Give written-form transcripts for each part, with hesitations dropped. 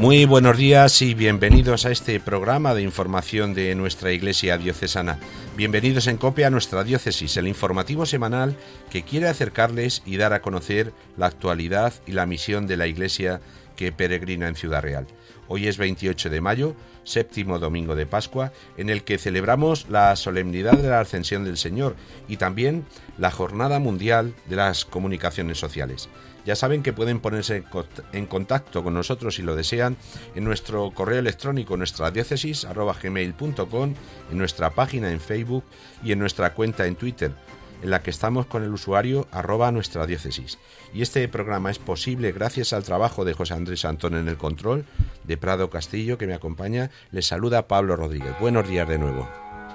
Muy buenos días y bienvenidos a este programa de información de nuestra Iglesia Diocesana. Bienvenidos en COPE a nuestra diócesis, el informativo semanal que quiere acercarles y dar a conocer la actualidad y la misión de la Iglesia que peregrina en Ciudad Real. Hoy es 28 de mayo, séptimo domingo de Pascua, en el que celebramos la solemnidad de la Ascensión del Señor y también la Jornada Mundial de las Comunicaciones Sociales. Ya saben que pueden ponerse en contacto con nosotros si lo desean en nuestro correo electrónico nuestradiócesis@gmail.com, en nuestra página en Facebook y en nuestra cuenta en Twitter, en la que estamos con el usuario @nuestradiócesis. Y este programa es posible gracias al trabajo de José Andrés Antón en el control, de Prado Castillo, que me acompaña. Les saluda Pablo Rodríguez. Buenos días de nuevo.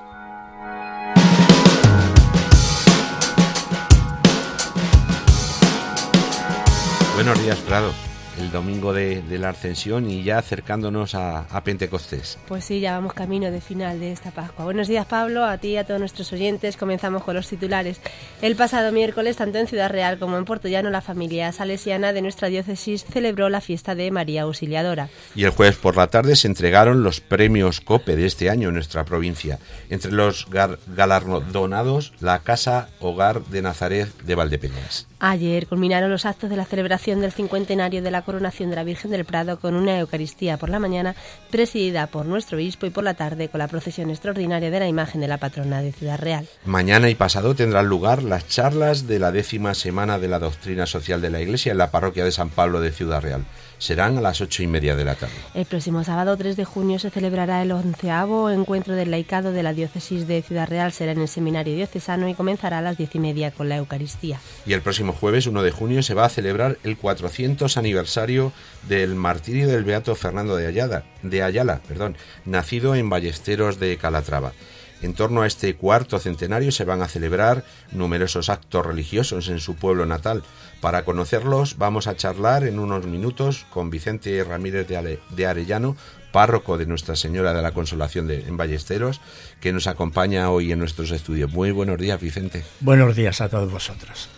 Buenos días, Prado. El domingo de la Ascensión y ya acercándonos a Pentecostés. Pues sí, ya vamos camino de final de esta Pascua. Buenos días, Pablo, a ti y a todos nuestros oyentes. Comenzamos con los titulares. El pasado miércoles, tanto en Ciudad Real como en Puertollano, la familia salesiana de nuestra diócesis celebró la fiesta de María Auxiliadora. Y el jueves por la tarde se entregaron los premios COPE de este año en nuestra provincia. Entre los galardonados, la Casa Hogar de Nazaret de Valdepeñas. Ayer culminaron los actos de la celebración del 50º de la coronación de la Virgen del Prado con una Eucaristía por la mañana presidida por nuestro obispo y por la tarde con la procesión extraordinaria de la imagen de la patrona de Ciudad Real. Mañana y pasado tendrán lugar las charlas de la 10ª semana de la doctrina social de la Iglesia en la parroquia de San Pablo de Ciudad Real. Serán a las 8:30 de la tarde. El próximo sábado 3 de junio se celebrará el 11º encuentro del laicado de la diócesis de Ciudad Real. Será en el seminario diocesano y comenzará a las 10:30 con la Eucaristía. Y el próximo jueves 1 de junio se va a celebrar el 400 aniversario del martirio del beato Fernando de Ayala, nacido en Ballesteros de Calatrava. En torno a este cuarto centenario se van a celebrar numerosos actos religiosos en su pueblo natal. Para conocerlos vamos a charlar en unos minutos con Vicente Ramírez de Arellano, párroco de Nuestra Señora de la Consolación en Ballesteros, que nos acompaña hoy en nuestros estudios. Muy buenos días, Vicente. Buenos días a todos vosotros.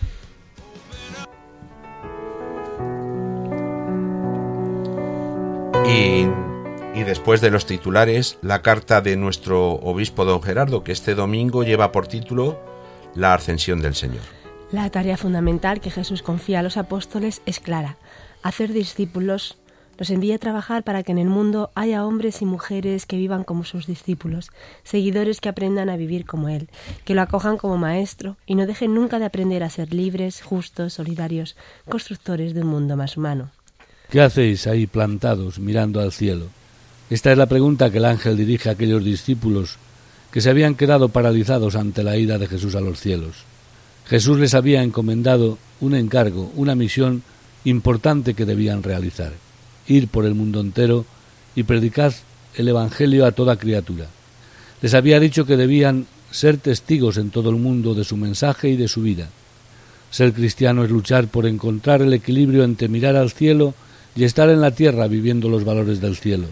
Y después de los titulares, la carta de nuestro obispo don Gerardo, que este domingo lleva por título La Ascensión del Señor. La tarea fundamental que Jesús confía a los apóstoles es clara: hacer discípulos. Los envía a trabajar para que en el mundo haya hombres y mujeres que vivan como sus discípulos, seguidores que aprendan a vivir como Él, que lo acojan como maestro y no dejen nunca de aprender a ser libres, justos, solidarios, constructores de un mundo más humano. ¿Qué hacéis ahí plantados mirando al cielo? Esta es la pregunta que el ángel dirige a aquellos discípulos que se habían quedado paralizados ante la ida de Jesús a los cielos. Jesús les había encomendado un encargo, una misión importante que debían realizar: ir por el mundo entero y predicar el Evangelio a toda criatura. Les había dicho que debían ser testigos en todo el mundo de su mensaje y de su vida. Ser cristiano es luchar por encontrar el equilibrio entre mirar al cielo y estar en la tierra viviendo los valores del cielo.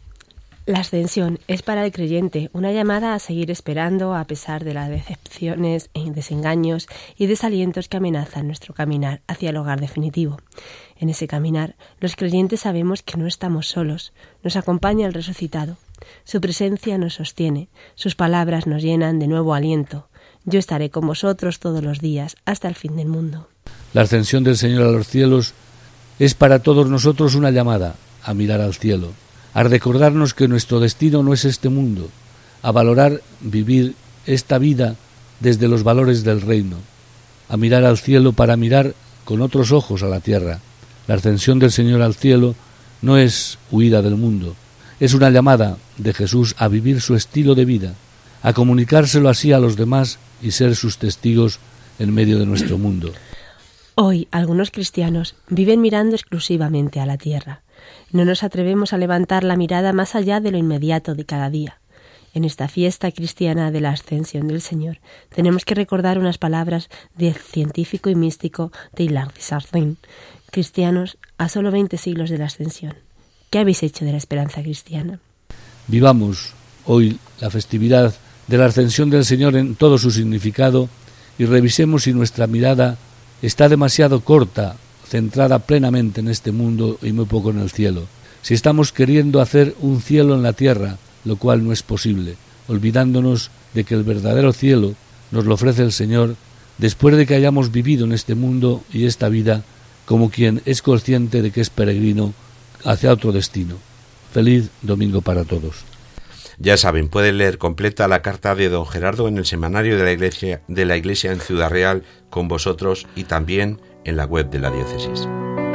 La ascensión es para el creyente una llamada a seguir esperando a pesar de las decepciones, desengaños y desalientos que amenazan nuestro caminar hacia el hogar definitivo. En ese caminar, los creyentes sabemos que no estamos solos, nos acompaña el resucitado. Su presencia nos sostiene, sus palabras nos llenan de nuevo aliento. Yo estaré con vosotros todos los días, hasta el fin del mundo. La ascensión del Señor a los cielos es para todos nosotros una llamada a mirar al cielo, a recordarnos que nuestro destino no es este mundo, a valorar vivir esta vida desde los valores del reino, a mirar al cielo para mirar con otros ojos a la tierra. La ascensión del Señor al cielo no es huida del mundo, es una llamada de Jesús a vivir su estilo de vida, a comunicárselo así a los demás y ser sus testigos en medio de nuestro mundo. Hoy algunos cristianos viven mirando exclusivamente a la tierra. No nos atrevemos a levantar la mirada más allá de lo inmediato de cada día. En esta fiesta cristiana de la Ascensión del Señor tenemos que recordar unas palabras del científico y místico Teilhard de Chardin: cristianos a solo 20 siglos de la Ascensión. ¿Qué habéis hecho de la esperanza cristiana? Vivamos hoy la festividad de la Ascensión del Señor en todo su significado y revisemos si nuestra mirada está demasiado corta, centrada plenamente en este mundo y muy poco en el cielo. si estamos queriendo hacer un cielo en la tierra, lo cual no es posible, olvidándonos de que el verdadero cielo nos lo ofrece el Señor después de que hayamos vivido en este mundo y esta vida como quien es consciente de que es peregrino hacia otro destino. Feliz domingo para todos. Ya saben, pueden leer completa la carta de don Gerardo en el semanario de la Iglesia en Ciudad Real con vosotros y también en la web de la diócesis.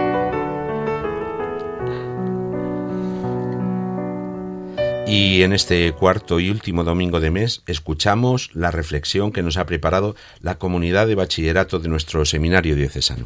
Y en este cuarto y último domingo de mes escuchamos la reflexión que nos ha preparado la comunidad de bachillerato de nuestro seminario diocesano.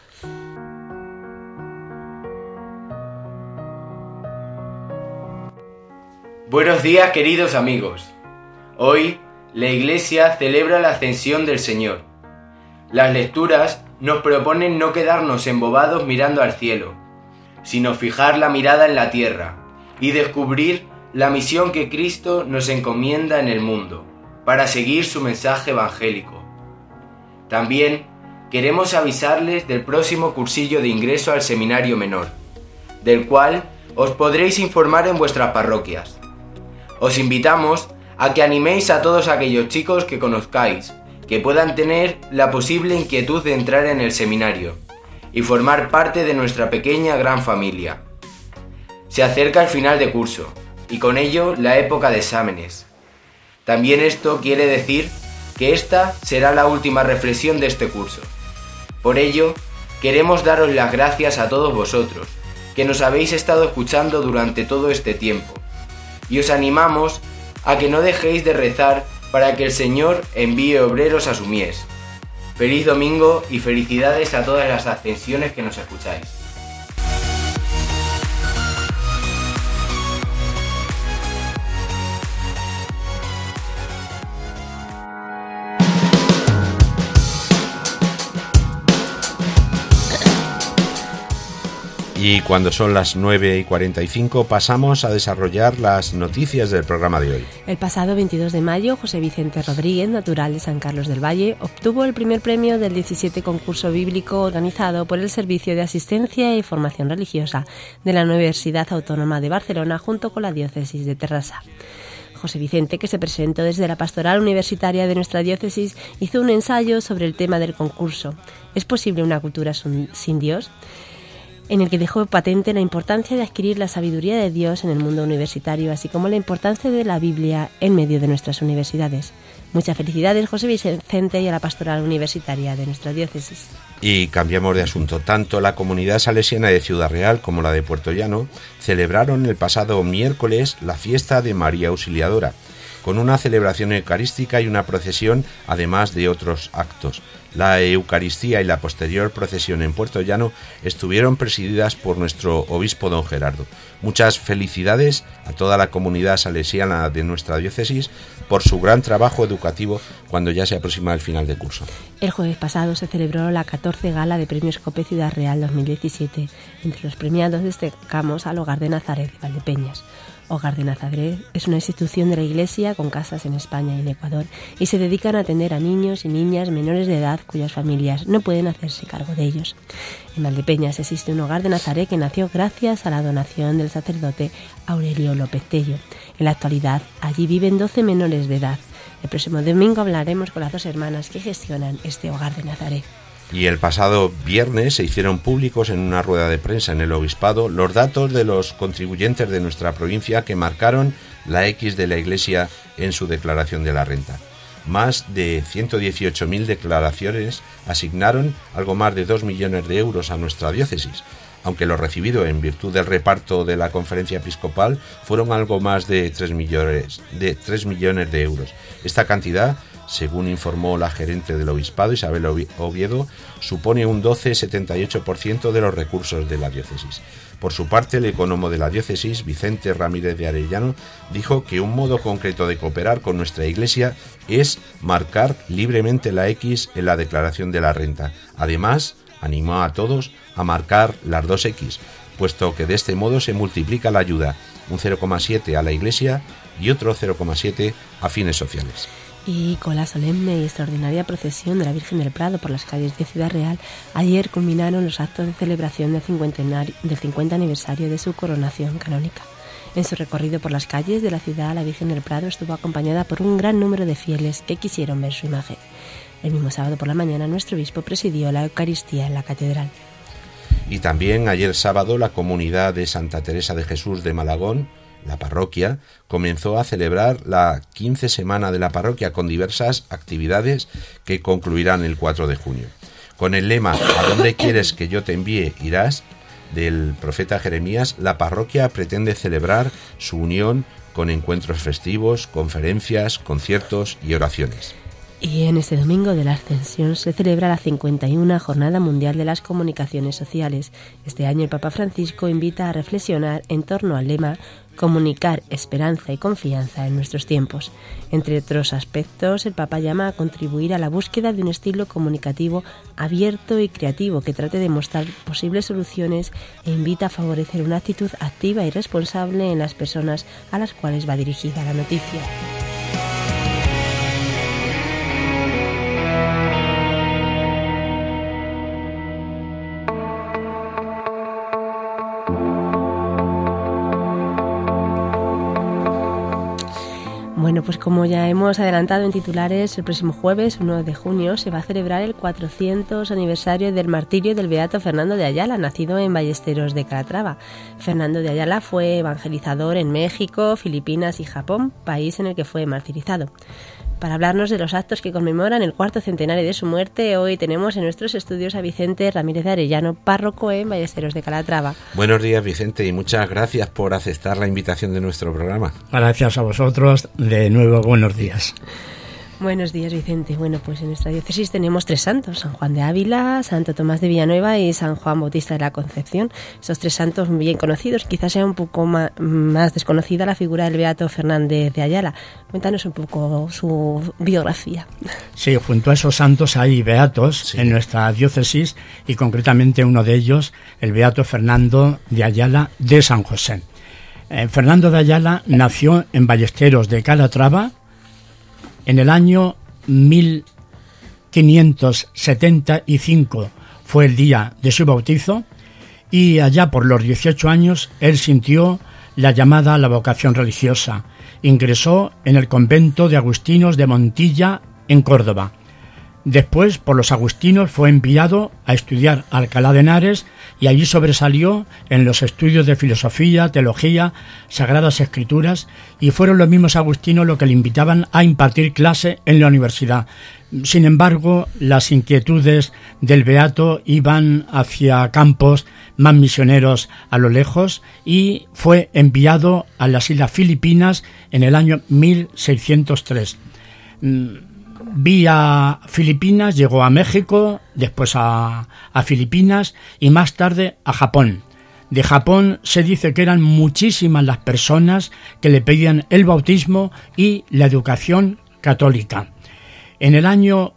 Buenos días, queridos amigos. Hoy la Iglesia celebra la Ascensión del Señor. Las lecturas nos proponen no quedarnos embobados mirando al cielo, sino fijar la mirada en la tierra y descubrir la misión que Cristo nos encomienda en el mundo, para seguir su mensaje evangélico. También queremos avisarles del próximo cursillo de ingreso al seminario menor, del cual os podréis informar en vuestras parroquias. Os invitamos a que animéis a todos aquellos chicos que conozcáis, que puedan tener la posible inquietud de entrar en el seminario y formar parte de nuestra pequeña gran familia. Se acerca el final de curso, y con ello la época de exámenes. También esto quiere decir que esta será la última reflexión de este curso. Por ello, queremos daros las gracias a todos vosotros, que nos habéis estado escuchando durante todo este tiempo, y os animamos a que no dejéis de rezar para que el Señor envíe obreros a su mies. Feliz domingo y felicidades a todas las ascensiones que nos escucháis. Y cuando son las 9:45 pasamos a desarrollar las noticias del programa de hoy. El pasado 22 de mayo, José Vicente Rodríguez, natural de San Carlos del Valle, obtuvo el primer premio del 17 concurso bíblico organizado por el Servicio de Asistencia y Formación Religiosa de la Universidad Autónoma de Barcelona junto con la diócesis de Terrassa. José Vicente, que se presentó desde la pastoral universitaria de nuestra diócesis, hizo un ensayo sobre el tema del concurso. ¿Es posible una cultura sin Dios?, en el que dejó patente la importancia de adquirir la sabiduría de Dios en el mundo universitario, así como la importancia de la Biblia en medio de nuestras universidades. Muchas felicidades, José Vicente, y a la pastoral universitaria de nuestra diócesis. Y cambiamos de asunto. Tanto la comunidad salesiana de Ciudad Real como la de Puerto Llano celebraron el pasado miércoles la fiesta de María Auxiliadora, con una celebración eucarística y una procesión, además de otros actos. La Eucaristía y la posterior procesión en Puerto Llano estuvieron presididas por nuestro obispo don Gerardo. Muchas felicidades a toda la comunidad salesiana de nuestra diócesis por su gran trabajo educativo cuando ya se aproxima el final de curso. El jueves pasado se celebró la 14 Gala de Premios COPE Ciudad Real 2017. Entre los premiados destacamos al Hogar de Nazaret de Valdepeñas. Hogar de Nazaret es una institución de la Iglesia con casas en España y en Ecuador y se dedican a atender a niños y niñas menores de edad cuyas familias no pueden hacerse cargo de ellos. En Valdepeñas existe un Hogar de Nazaret que nació gracias a la donación del sacerdote Aurelio López Tello. En la actualidad, allí viven 12 menores de edad. El próximo domingo hablaremos con las dos hermanas que gestionan este Hogar de Nazaret. Y el pasado viernes se hicieron públicos en una rueda de prensa en el Obispado los datos de los contribuyentes de nuestra provincia que marcaron la X de la Iglesia en su declaración de la renta. Más de 118.000 declaraciones asignaron algo más de 2 millones de euros a nuestra diócesis, aunque lo recibido en virtud del reparto de la Conferencia Episcopal fueron algo más de 3 millones de euros. Esta cantidad, según informó la gerente del Obispado, Isabel Oviedo, supone un 12,78% de los recursos de la diócesis. Por su parte, el ecónomo de la diócesis, Vicente Ramírez de Arellano, dijo que un modo concreto de cooperar con nuestra Iglesia es marcar libremente la X en la declaración de la renta. Además, animó a todos a marcar las 2X, puesto que de este modo se multiplica la ayuda, un 0,7 a la Iglesia y otro 0,7 a fines sociales. Y con la solemne y extraordinaria procesión de la Virgen del Prado por las calles de Ciudad Real, ayer culminaron los actos de celebración del 50 aniversario de su coronación canónica. En su recorrido por las calles de la ciudad, la Virgen del Prado estuvo acompañada por un gran número de fieles que quisieron ver su imagen. El mismo sábado por la mañana, nuestro obispo presidió la Eucaristía en la catedral. Y también ayer sábado la comunidad de Santa Teresa de Jesús de Malagón, la parroquia, comenzó a celebrar la 15 semana de la parroquia con diversas actividades que concluirán el 4 de junio. Con el lema «¿A dónde quieres que yo te envíe, irás?», del profeta Jeremías, la parroquia pretende celebrar su unión con encuentros festivos, conferencias, conciertos y oraciones. Y en este domingo de la Ascensión se celebra la 51 Jornada Mundial de las Comunicaciones Sociales. Este año el Papa Francisco invita a reflexionar en torno al lema «Comunicar esperanza y confianza en nuestros tiempos». Entre otros aspectos, el Papa llama a contribuir a la búsqueda de un estilo comunicativo abierto y creativo que trate de mostrar posibles soluciones e invita a favorecer una actitud activa y responsable en las personas a las cuales va dirigida la noticia. Bueno, pues como ya hemos adelantado en titulares, el próximo jueves, 1 de junio, se va a celebrar el 400 aniversario del martirio del beato Fernando de Ayala, nacido en Ballesteros de Calatrava. Fernando de Ayala fue evangelizador en México, Filipinas y Japón, país en el que fue martirizado. Para hablarnos de los actos que conmemoran el cuarto centenario de su muerte, hoy tenemos en nuestros estudios a Vicente Ramírez de Arellano, párroco en Ballesteros de Calatrava. Buenos días, Vicente, y muchas gracias por aceptar la invitación de nuestro programa. Gracias a vosotros, de nuevo buenos días. Buenos días, Vicente. Bueno, pues en nuestra diócesis tenemos 3 santos: San Juan de Ávila, Santo Tomás de Villanueva y San Juan Bautista de la Concepción. Estos 3 santos bien conocidos. Quizás sea un poco más desconocida la figura del beato Fernández de Ayala. Cuéntanos un poco su biografía. Sí, junto a esos santos hay beatos en nuestra diócesis y concretamente uno de ellos, el beato Fernando de Ayala de San José. Fernando de Ayala nació en Ballesteros de Calatrava en el año 1575, fue el día de su bautizo, y allá por los 18 años él sintió la llamada a la vocación religiosa. Ingresó en el convento de agustinos de Montilla, en Córdoba. Después, por los agustinos, fue enviado a estudiar a Alcalá de Henares y allí sobresalió en los estudios de filosofía, teología, sagradas escrituras, y fueron los mismos agustinos los que le invitaban a impartir clase en la universidad. Sin embargo, las inquietudes del beato iban hacia campos más misioneros a lo lejos y fue enviado a las Islas Filipinas en el año 1603. Vía Filipinas llegó a México, después a Filipinas y más tarde a Japón. De Japón se dice que eran muchísimas las personas que le pedían el bautismo y la educación católica. En el año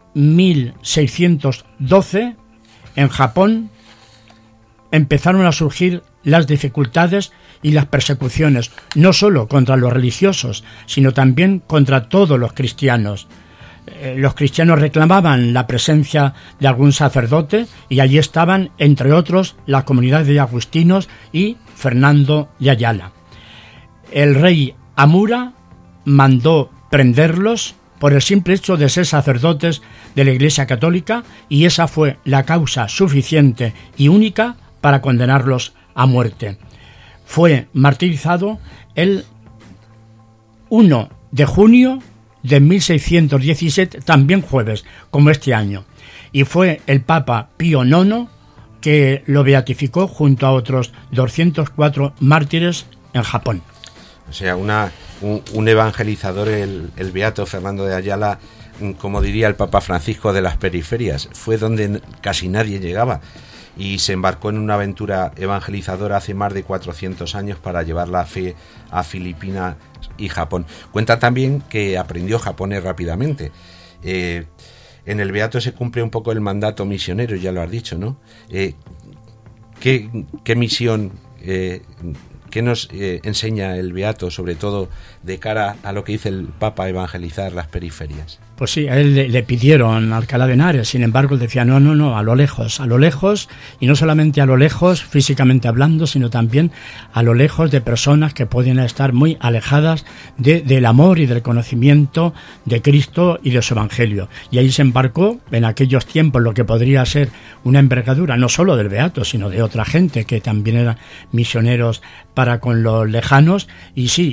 1612, en Japón, empezaron a surgir las dificultades y las persecuciones, no solo contra los religiosos, sino también contra todos los cristianos. Los cristianos reclamaban la presencia de algún sacerdote y allí estaban, entre otros, la comunidad de agustinos y Fernando de Ayala. El rey Amura mandó prenderlos por el simple hecho de ser sacerdotes de la Iglesia Católica, y esa fue la causa suficiente y única para condenarlos a muerte. Fue martirizado el 1 de junio de 1617, también jueves, como este año, y fue el Papa Pío IX que lo beatificó junto a otros 204 mártires en Japón. O sea, un evangelizador, el beato Fernando de Ayala, como diría el Papa Francisco, de las periferias. Fue donde casi nadie llegaba y se embarcó en una aventura evangelizadora hace más de 400 años para llevar la fe a Filipinas y Japón. Cuenta también que aprendió japonés rápidamente. En el beato se cumple un poco el mandato misionero, ya lo has dicho, ¿no? ¿Qué misión ¿Qué nos enseña el beato, sobre todo de cara a lo que dice el Papa, evangelizar las periferias? Pues sí, a él le pidieron Alcalá de Henares, sin embargo él decía no, a lo lejos, y no solamente a lo lejos físicamente hablando, sino también a lo lejos de personas que pueden estar muy alejadas del amor y del conocimiento de Cristo y de su Evangelio. Y ahí se embarcó en aquellos tiempos lo que podría ser una envergadura, no solo del beato, sino de otra gente que también eran misioneros para con los lejanos, y sí,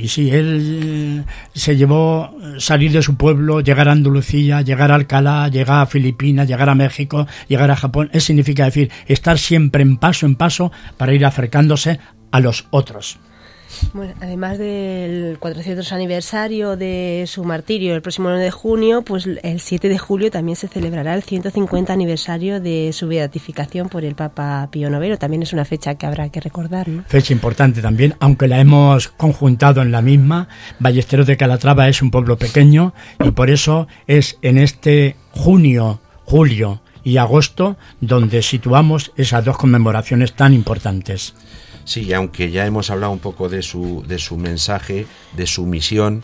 él se llevó salir de su pueblo, llegar a Andalucía, llegar a Alcalá, llegar a Filipinas, llegar a México, llegar a Japón. Eso significa decir, estar siempre en paso para ir acercándose a los otros. Bueno, además del 400 aniversario de su martirio el próximo 9 de junio, pues el 7 de julio también se celebrará el 150 aniversario de su beatificación por el Papa Pío IX. También es una fecha que habrá que recordar, ¿no? Fecha importante también, aunque la hemos conjuntado en la misma. Ballesteros de Calatrava es un pueblo pequeño y por eso es en este junio, julio y agosto donde situamos esas dos conmemoraciones tan importantes. Sí, aunque ya hemos hablado un poco de su mensaje, de su misión,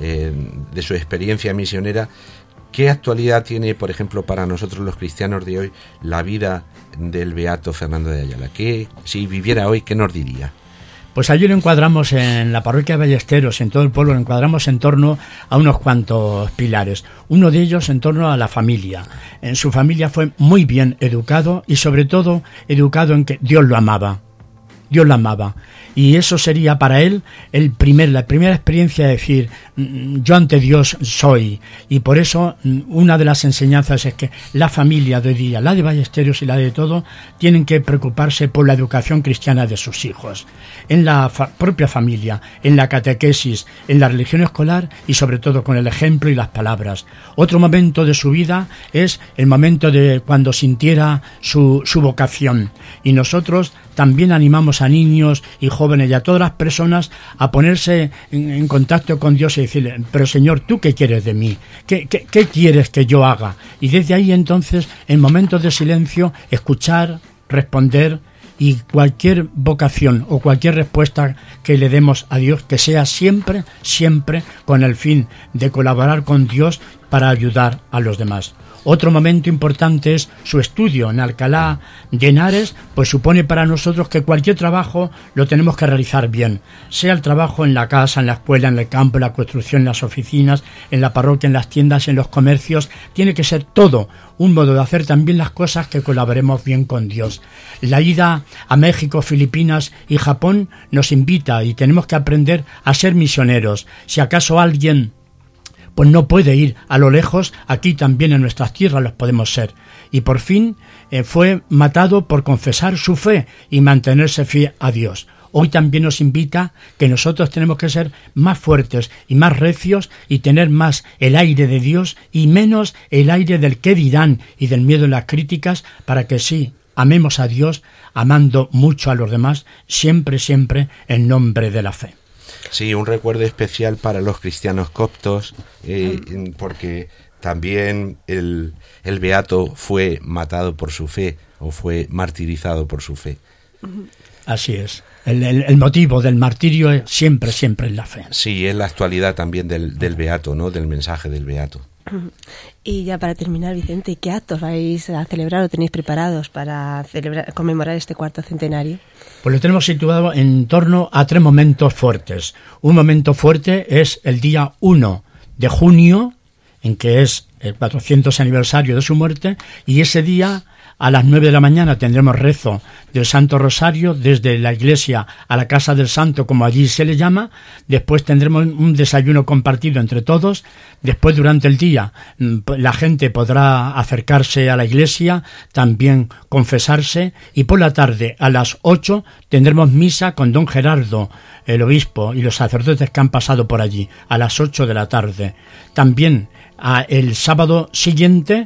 de su experiencia misionera, ¿qué actualidad tiene, por ejemplo, para nosotros los cristianos de hoy, la vida del beato Fernando de Ayala? ¿Qué, si viviera hoy, qué nos diría? Pues allí lo encuadramos en la parroquia de Ballesteros, en todo el pueblo, lo encuadramos en torno a unos cuantos pilares. Uno de ellos en torno a la familia. En su familia fue muy bien educado y sobre todo educado en que Dios lo amaba. Dios la amaba, y eso sería para él la primera experiencia de decir, yo ante Dios soy, y por eso una de las enseñanzas es que la familia de hoy día, la de Ballesteros y la de todo, tienen que preocuparse por la educación cristiana de sus hijos, en la propia familia, en la catequesis, en la religión escolar y sobre todo con el ejemplo y las palabras. Otro momento de su vida es el momento de cuando sintiera su vocación, y nosotros también animamos a niños y jóvenes y a todas las personas a ponerse en contacto con Dios y decirle, pero Señor, ¿tú qué quieres de mí? ¿Qué quieres que yo haga? Y desde ahí entonces, en momentos de silencio, escuchar, responder, y cualquier vocación o cualquier respuesta que le demos a Dios, que sea siempre con el fin de colaborar con Dios para ayudar a los demás. Otro momento importante es su estudio en Alcalá de Henares, pues supone para nosotros que cualquier trabajo lo tenemos que realizar bien, sea el trabajo en la casa, en la escuela, en el campo, en la construcción, en las oficinas, en la parroquia, en las tiendas, en los comercios. Tiene que ser todo un modo de hacer también las cosas que colaboremos bien con Dios. La ida a México, Filipinas y Japón nos invita y tenemos que aprender a ser misioneros. Si acaso alguien pues no puede ir a lo lejos, aquí también en nuestras tierras los podemos ser. Y por fin fue matado por confesar su fe y mantenerse fiel a Dios. Hoy también nos invita que nosotros tenemos que ser más fuertes y más recios y tener más el aire de Dios y menos el aire del qué dirán y del miedo a las críticas, para que sí, amemos a Dios, amando mucho a los demás, siempre en nombre de la fe. Sí, un recuerdo especial para los cristianos coptos, porque también el beato fue matado por su fe, o fue martirizado por su fe. Así es. El motivo del martirio es siempre es la fe. Sí, es la actualidad también del beato, ¿no? Del mensaje del beato. Y ya para terminar, Vicente, ¿qué actos vais a celebrar o tenéis preparados para conmemorar este cuarto centenario? Pues lo tenemos situado en torno a 3 momentos fuertes. Un momento fuerte es el día 1 de junio, en que es el 400 aniversario de su muerte, y ese día a las 9 de la mañana tendremos rezo del Santo Rosario desde la iglesia a la Casa del Santo, como allí se le llama. Después tendremos un desayuno compartido entre todos. Después, durante el día, la gente podrá acercarse a la iglesia, también confesarse, y por la tarde a las 8 tendremos misa con don Gerardo, el obispo, y los sacerdotes que han pasado por allí, a las 8 de la tarde. También el sábado siguiente,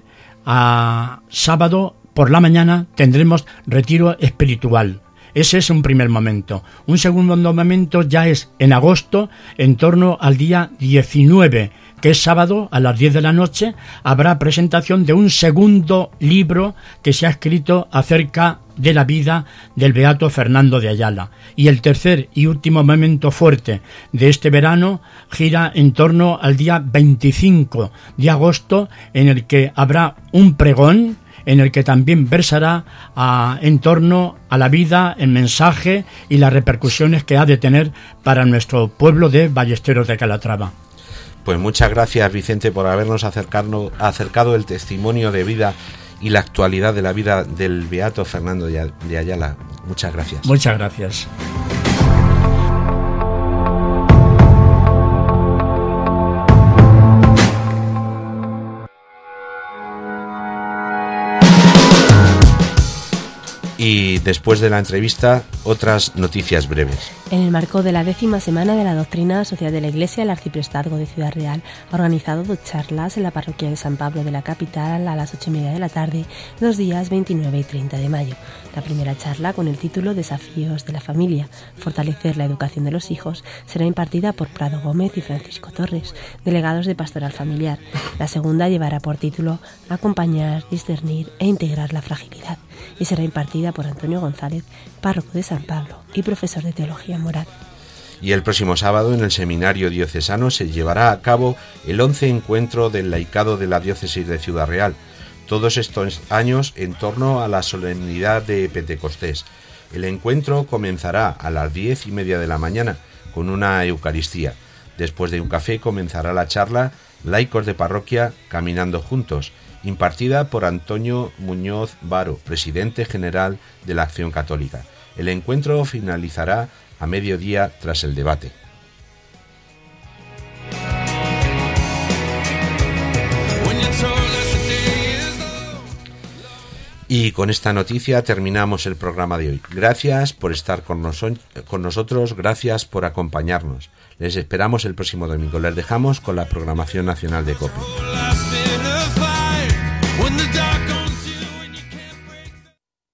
sábado por la mañana, tendremos retiro espiritual. Ese es un primer momento. Un segundo momento ya es en agosto, en torno al día 19 que es sábado a las 10 de la noche, habrá presentación de un segundo libro que se ha escrito acerca de la vida del beato Fernando de Ayala. Y el tercer y último momento fuerte de este verano gira en torno al día 25 de agosto, en el que habrá un pregón, en el que también versará en torno a la vida, el mensaje y las repercusiones que ha de tener para nuestro pueblo de Ballesteros de Calatrava. Pues muchas gracias, Vicente, por habernos acercado el testimonio de vida y la actualidad de la vida del beato Fernando de Ayala. Muchas gracias. Muchas gracias. Y después de la entrevista, otras noticias breves. En el marco de la 10ª semana de la Doctrina Social de la Iglesia, el Arciprestazgo de Ciudad Real ha organizado 2 charlas en la parroquia de San Pablo de la capital a las 8:30 de la tarde, los días 29 y 30 de mayo. La primera charla, con el título Desafíos de la familia, fortalecer la educación de los hijos, será impartida por Prado Gómez y Francisco Torres, delegados de Pastoral Familiar. La segunda llevará por título Acompañar, discernir e integrar la fragilidad, y será impartida por Antonio González, párroco de San Pablo y profesor de Teología Moral. Y el próximo sábado, en el Seminario Diocesano, se llevará a cabo el 11 encuentro del laicado de la Diócesis de Ciudad Real, todos estos años en torno a la solemnidad de Pentecostés. El encuentro comenzará a las 10:30 de la mañana con una Eucaristía. Después de un café comenzará la charla Laicos de Parroquia Caminando Juntos, impartida por Antonio Muñoz Varo, presidente general de la Acción Católica. El encuentro finalizará a mediodía tras el debate. Y con esta noticia terminamos el programa de hoy. Gracias por estar con nosotros, gracias por acompañarnos. Les esperamos el próximo domingo. Les dejamos con la programación nacional de COPE.